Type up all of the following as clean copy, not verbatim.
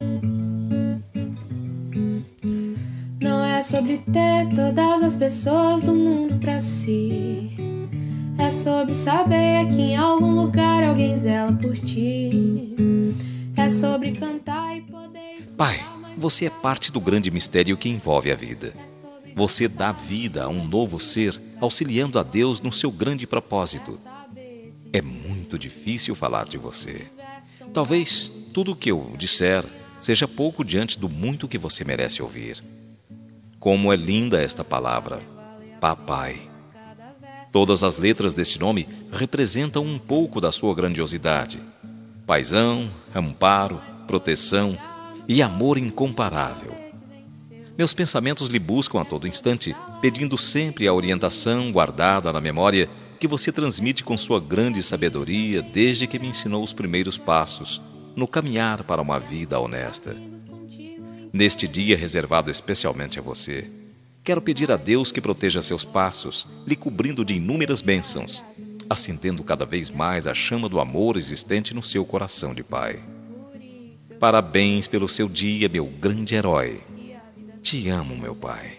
Não é sobre ter todas as pessoas do mundo pra si. É sobre saber que em algum lugar alguém zela por ti. É sobre cantar e poder Pai, escutar uma você é parte do grande mistério que envolve a vida. Você dá vida a um novo ser, auxiliando a Deus no seu grande propósito. É muito difícil falar de você. Talvez tudo o que eu disser seja pouco diante do muito que você merece ouvir. Como é linda esta palavra, Papai. Todas as letras deste nome representam um pouco da sua grandiosidade. Paizão, amparo, proteção e amor incomparável. Meus pensamentos lhe buscam a todo instante, pedindo sempre a orientação guardada na memória que você transmite com sua grande sabedoria desde que me ensinou os primeiros passos no caminhar para uma vida honesta. Neste dia reservado especialmente a você, quero pedir a Deus que proteja seus passos, lhe cobrindo de inúmeras bênçãos, acendendo cada vez mais a chama do amor existente no seu coração de pai. Parabéns pelo seu dia, meu grande herói. Te amo, meu pai.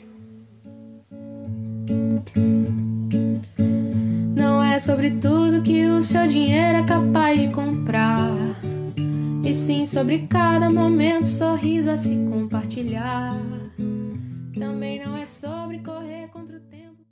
Não é sobre tudo que o seu dinheiro é capaz de comprar, e sim sobre cada momento, sorriso a se compartilhar. Também não é sobre correr com